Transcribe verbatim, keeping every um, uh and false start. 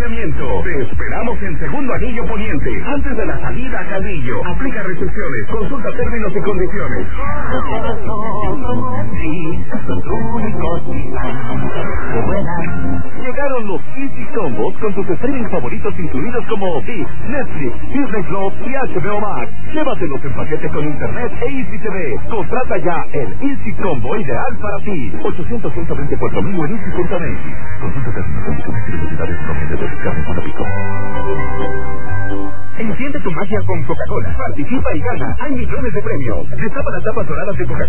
estacionamiento. Te esperamos en Segundo Anillo Poniente, antes de la salida a Cadillo. Aplica restricciones, consulta términos y condiciones. Llegaron los Easy Combos con tus streaming favoritos incluidos como Disney, Netflix, Disney Plus y H B O Max. Llévatelos en paquete con internet e Easy T V. Contrata ya el Easy Combo ideal para ti. ochocientos ciento veinticuatro mil en Easy punto net. Consulta términos, condiciones y velocidades promedio de descarga cuando pico. Enciende tu magia con Coca-Cola. Participa y gana. Hay millones de premios. Destapa las tapas doradas de Coca-Cola.